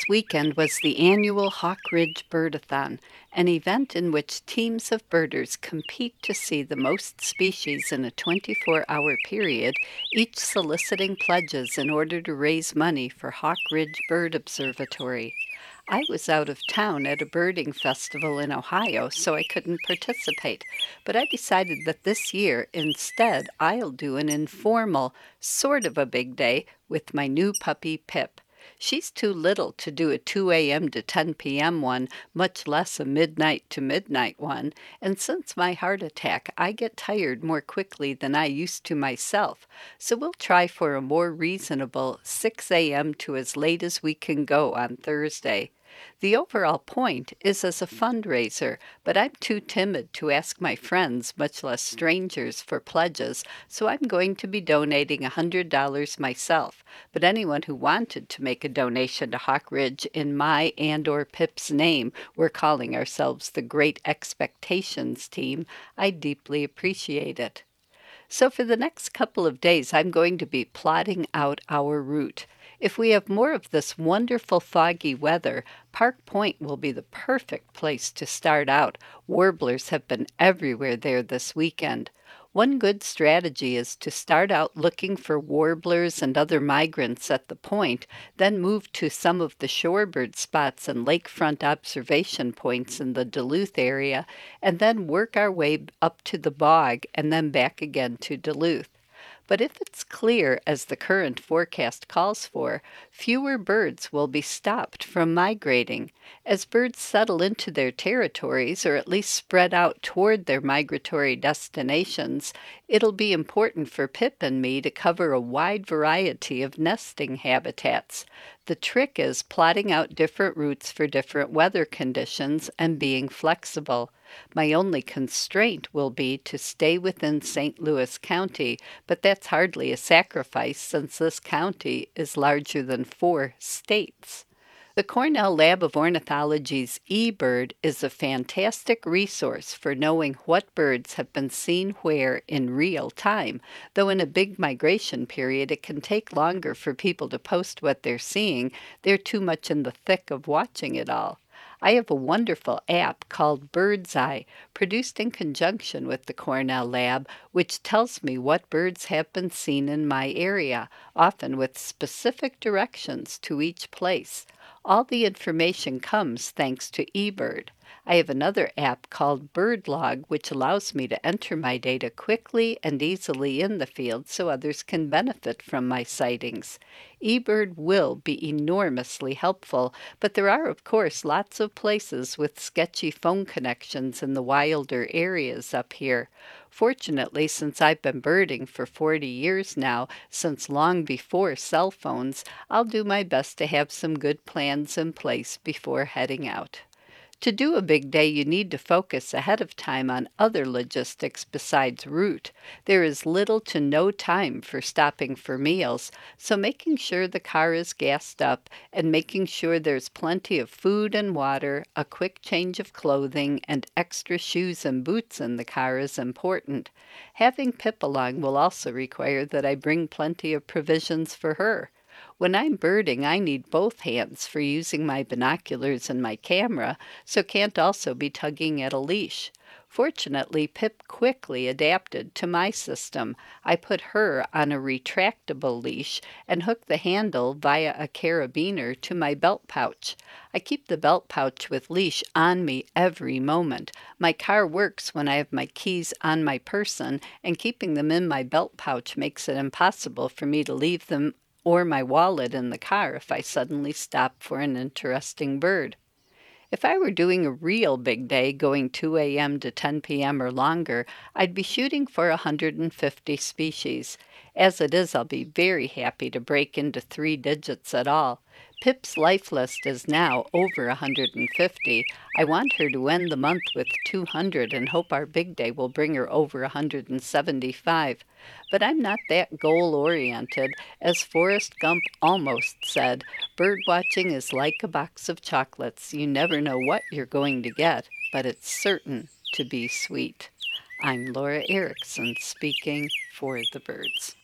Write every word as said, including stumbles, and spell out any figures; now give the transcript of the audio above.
weekend was the annual Hawk Ridge Birdathon, an event in which teams of birders compete to see the most species in a twenty-four hour period, each soliciting pledges in order to raise money for Hawk Ridge Bird Observatory. I was out of town at a birding festival in Ohio, so I couldn't participate, but I decided that this year, instead, I'll do an informal, sort of a big day with my new puppy, Pip. She's too little to do a two a m to ten p m one, much less a midnight to midnight one, and since my heart attack, I get tired more quickly than I used to myself, so we'll try for a more reasonable six a m to as late as we can go on Thursday. The overall point is as a fundraiser, but I'm too timid to ask my friends, much less strangers, for pledges, so I'm going to be donating one hundred dollars myself. But anyone who wanted to make a donation to Hawk Ridge in my and or Pip's name, we're calling ourselves the Great Expectations Team, I deeply appreciate it. So for the next couple of days, I'm going to be plotting out our route. If we have more of this wonderful foggy weather, Park Point will be the perfect place to start out. Warblers have been everywhere there this weekend. One good strategy is to start out looking for warblers and other migrants at the point, then move to some of the shorebird spots and lakefront observation points in the Duluth area, and then work our way up to the bog and then back again to Duluth. But if it's clear, as the current forecast calls for, fewer birds will be stopped from migrating. As birds settle into their territories, or at least spread out toward their migratory destinations, it'll be important for Pip and me to cover a wide variety of nesting habitats. The trick is plotting out different routes for different weather conditions and being flexible. My only constraint will be to stay within Saint Louis County, but that's hardly a sacrifice since this county is larger than four states. The Cornell Lab of Ornithology's eBird is a fantastic resource for knowing what birds have been seen where in real time, though in a big migration period it can take longer for people to post what they're seeing. They're too much in the thick of watching it all. I have a wonderful app called Birdseye, produced in conjunction with the Cornell Lab, which tells me what birds have been seen in my area, often with specific directions to each place. All the information comes thanks to eBird. I have another app called BirdLog, which allows me to enter my data quickly and easily in the field so others can benefit from my sightings. eBird will be enormously helpful, but there are, of course, lots of places with sketchy phone connections in the wilder areas up here. Fortunately, since I've been birding for forty years now, since long before cell phones, I'll do my best to have some good plans in place before heading out. To do a big day, you need to focus ahead of time on other logistics besides route. There is little to no time for stopping for meals, so making sure the car is gassed up and making sure there's plenty of food and water, a quick change of clothing, and extra shoes and boots in the car is important. Having Pip along will also require that I bring plenty of provisions for her. When I'm birding, I need both hands for using my binoculars and my camera, so can't also be tugging at a leash. Fortunately, Pip quickly adapted to my system. I put her on a retractable leash and hooked the handle via a carabiner to my belt pouch. I keep the belt pouch with leash on me every moment. My car works when I have my keys on my person, and keeping them in my belt pouch makes it impossible for me to leave them or my wallet in the car if I suddenly stop for an interesting bird. If I were doing a real big day, going two a m to ten p m or longer, I'd be shooting for one hundred fifty species. As it is, I'll be very happy to break into three digits at all. Pip's life list is now over one hundred fifty. I want her to end the month with two hundred and hope our big day will bring her over one hundred seventy-five. But I'm not that goal-oriented. As Forrest Gump almost said, bird watching is like a box of chocolates. You never know what you're going to get, but it's certain to be sweet. I'm Laura Erickson, speaking for the birds.